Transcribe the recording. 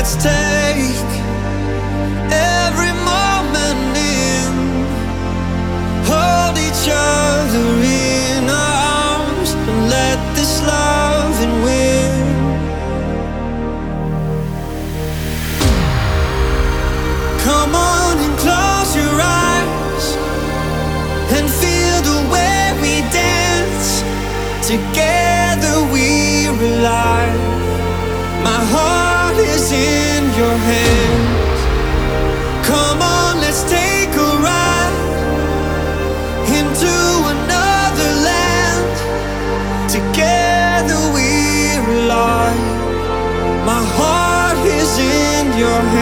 let's take every moment in, hold each other in our arms, and let this loving win. Come on and close your eyes and feel the way we dance. Together we're alive. My heart is in your hands. Come on, let's take a ride into another land. Together we're alive. My heart is in your hands.